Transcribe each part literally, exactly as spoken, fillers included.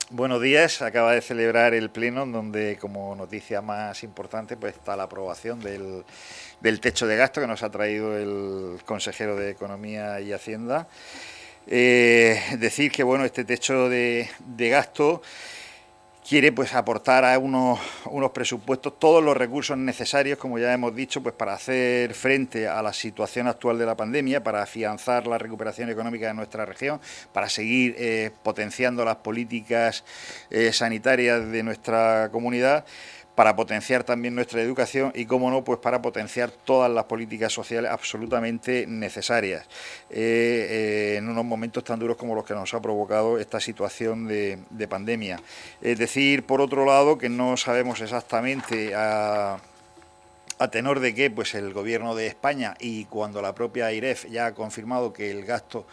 Buenos días, acaba de celebrar el pleno en donde como noticia más importante pues está la aprobación del, del techo de gasto que nos ha traído el consejero de Economía y Hacienda. Eh, decir que bueno, este techo de, de gasto quiere pues aportar a unos, unos presupuestos todos los recursos necesarios, como ya hemos dicho, pues para hacer frente a la situación actual de la pandemia, para afianzar la recuperación económica de nuestra región, para seguir eh, potenciando las políticas eh, sanitarias de nuestra comunidad, para potenciar también nuestra educación y, como no, pues para potenciar todas las políticas sociales absolutamente necesarias eh, eh, en unos momentos tan duros como los que nos ha provocado esta situación de, de pandemia. Es decir, por otro lado, que no sabemos exactamente a, a tenor de qué pues el gobierno de España, y cuando la propia AIREF ya ha confirmado que el gasto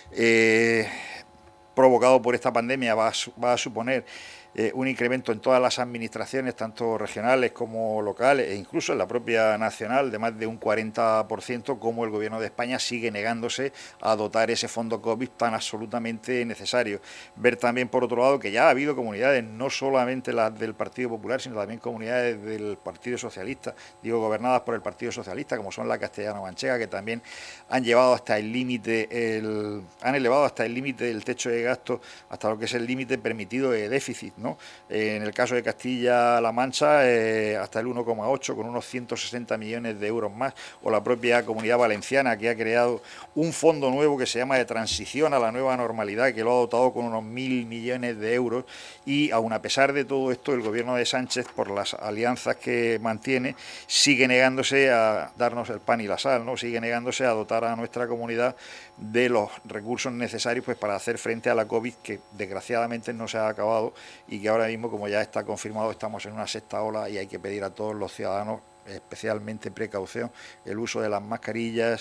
eh, provocado por esta pandemia va a, va a suponer eh, un incremento en todas las administraciones, tanto regionales como locales, e incluso en la propia nacional, de más de un cuarenta por ciento, como el gobierno de España sigue negándose a dotar ese fondo COVID tan absolutamente necesario. Ver también, por otro lado, que ya ha habido comunidades, no solamente las del Partido Popular, sino también comunidades del Partido Socialista, digo, gobernadas por el Partido Socialista, como son la castellano-manchega, que también han llevado hasta el límite, el, han elevado hasta el límite del techo de gasto, hasta lo que es el límite permitido de déficit, ¿no? Eh, en el caso de Castilla-La Mancha, eh, hasta el uno coma ocho, con unos ciento sesenta millones de euros más, o la propia Comunidad Valenciana, que ha creado un fondo nuevo que se llama de transición a la nueva normalidad, que lo ha dotado con unos mil millones de euros, y aun a pesar de todo esto, el gobierno de Sánchez, por las alianzas que mantiene, sigue negándose a darnos el pan y la sal, ¿no? Sigue negándose a dotar a nuestra comunidad de los recursos necesarios pues para hacer frente a la COVID, que desgraciadamente no se ha acabado y que ahora mismo, como ya está confirmado, estamos en una sexta ola y hay que pedir a todos los ciudadanos especialmente precaución, el uso de las mascarillas,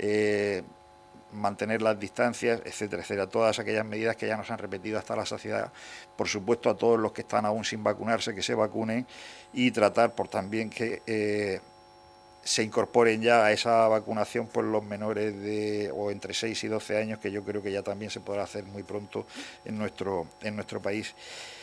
eh, mantener las distancias, etcétera, etcétera. Todas aquellas medidas que ya nos han repetido hasta la saciedad. Por supuesto, a todos los que están aún sin vacunarse, que se vacunen, y tratar por también que eh, se incorporen ya a esa vacunación pues los menores de o entre seis y doce años, que yo creo que ya también se podrá hacer muy pronto en nuestro, en nuestro país.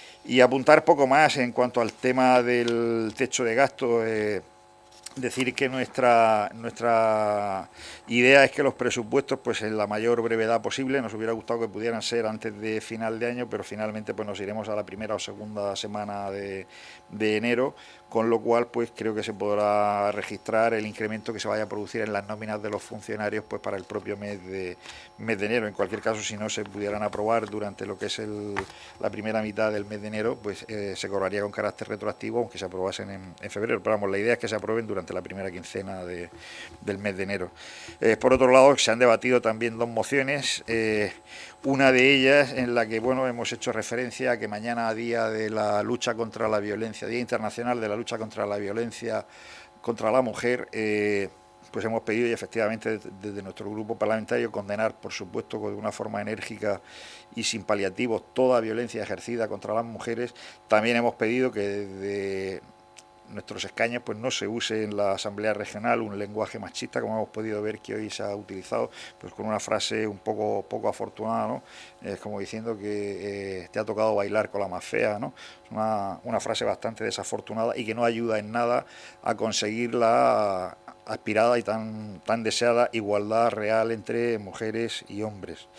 Y apuntar poco más en cuanto al tema del techo de gasto. Eh, decir que nuestra nuestra idea es que los presupuestos pues en la mayor brevedad posible, nos hubiera gustado que pudieran ser antes de final de año, pero finalmente pues nos iremos a la primera o segunda semana de, de enero, con lo cual pues creo que se podrá registrar el incremento que se vaya a producir en las nóminas de los funcionarios pues para el propio mes de mes de enero. En cualquier caso, si no se pudieran aprobar durante lo que es el, la primera mitad del mes de enero, pues eh, se cobraría con carácter retroactivo, aunque se aprobasen en, en febrero. Pero vamos, la idea es que se aprueben durante la primera quincena de, del mes de enero. Eh, por otro lado, se han debatido también dos mociones. Eh, una de ellas en la que bueno hemos hecho referencia a que mañana, día de la lucha contra la violencia, Día Internacional de la Lucha contra la Violencia contra la Mujer, eh, pues hemos pedido, y efectivamente desde nuestro grupo parlamentario, condenar, por supuesto, de una forma enérgica y sin paliativos toda violencia ejercida contra las mujeres. También hemos pedido que desde nuestros escaños pues no se use en la Asamblea Regional un lenguaje machista, como hemos podido ver que hoy se ha utilizado, pues con una frase un poco, poco afortunada, ¿no? Es como diciendo que eh, te ha tocado bailar con la más fea, ¿no? Es una, una frase bastante desafortunada y que no ayuda en nada a conseguir la aspirada y tan, tan deseada igualdad real entre mujeres y hombres.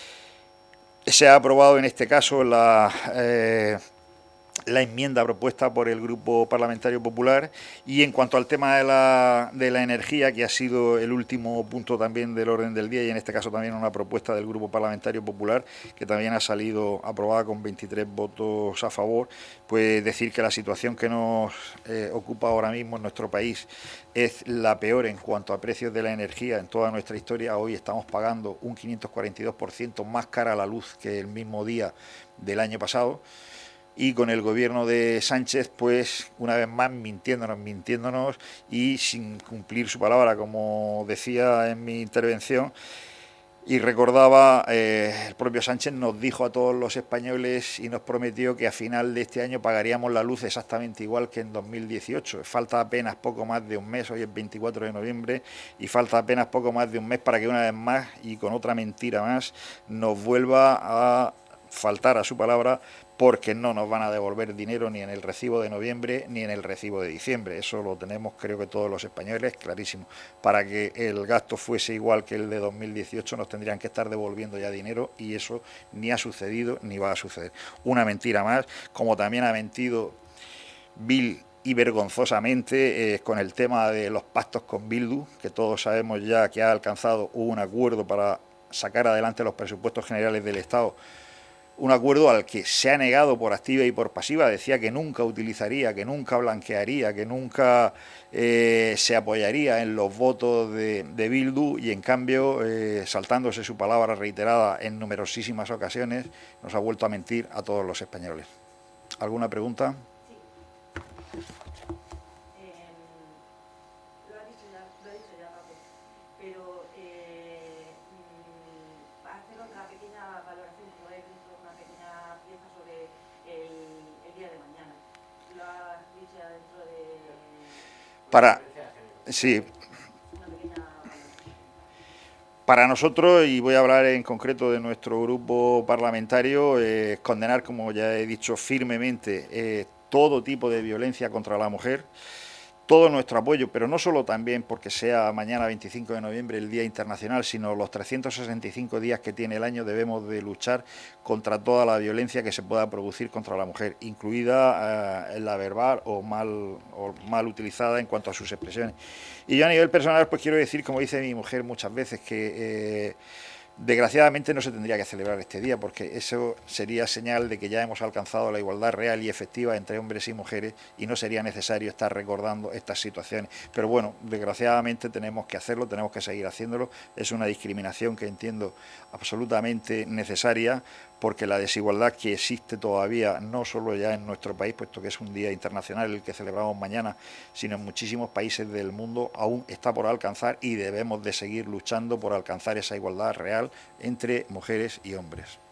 Se ha aprobado en este caso la... Eh, la enmienda propuesta por el Grupo Parlamentario Popular. Y en cuanto al tema de la, de la energía, que ha sido el último punto también del orden del día, y en este caso también una propuesta del Grupo Parlamentario Popular, que también ha salido aprobada con veintitrés votos a favor, pues decir que la situación que nos eh, ocupa ahora mismo en nuestro país es la peor en cuanto a precios de la energía en toda nuestra historia. Hoy estamos pagando un quinientos cuarenta y dos por ciento más cara la luz que el mismo día del año pasado, y con el gobierno de Sánchez pues una vez más mintiéndonos, mintiéndonos y sin cumplir su palabra, como decía en mi intervención. Y recordaba, eh, el propio Sánchez nos dijo a todos los españoles y nos prometió que a final de este año pagaríamos la luz exactamente igual que en dos mil dieciocho. Falta apenas poco más de un mes, hoy es veinticuatro de noviembre, y falta apenas poco más de un mes para que una vez más, y con otra mentira más, nos vuelva a faltar a su palabra, porque no nos van a devolver dinero ni en el recibo de noviembre ni en el recibo de diciembre. Eso lo tenemos, creo que todos los españoles, clarísimo. Para que el gasto fuese igual que el de dos mil dieciocho nos tendrían que estar devolviendo ya dinero, y eso ni ha sucedido ni va a suceder. Una mentira más, como también ha mentido vil y vergonzosamente eh, con el tema de los pactos con Bildu, que todos sabemos ya que ha alcanzado un acuerdo para sacar adelante los presupuestos generales del Estado, un acuerdo al que se ha negado por activa y por pasiva. Decía que nunca utilizaría, que nunca blanquearía, que nunca eh, se apoyaría en los votos de, de Bildu, y en cambio, eh, saltándose su palabra reiterada en numerosísimas ocasiones, nos ha vuelto a mentir a todos los españoles. ¿Alguna pregunta? Pero eh, hacer otra pequeña valoración, que voy a decir una pequeña pieza sobre el, el día de mañana. Lo has dicho ya dentro de... Para... Sí. Una pequeña valoración. Para nosotros, y voy a hablar en concreto de nuestro grupo parlamentario, eh, condenar, como ya he dicho, firmemente eh, todo tipo de violencia contra la mujer. Todo nuestro apoyo, pero no solo también porque sea mañana veinticinco de noviembre el Día Internacional, sino los trescientos sesenta y cinco días que tiene el año debemos de luchar contra toda la violencia que se pueda producir contra la mujer, incluida eh, la verbal o mal, o mal utilizada en cuanto a sus expresiones. Y yo a nivel personal pues quiero decir, como dice mi mujer muchas veces, que... Eh, desgraciadamente no se tendría que celebrar este día, porque eso sería señal de que ya hemos alcanzado la igualdad real y efectiva entre hombres y mujeres, y no sería necesario estar recordando estas situaciones. Pero bueno, desgraciadamente tenemos que hacerlo, tenemos que seguir haciéndolo. Es una discriminación que entiendo absolutamente necesaria, porque la desigualdad que existe todavía, no solo ya en nuestro país, puesto que es un día internacional el que celebramos mañana, sino en muchísimos países del mundo, aún está por alcanzar, y debemos de seguir luchando por alcanzar esa igualdad real entre mujeres y hombres.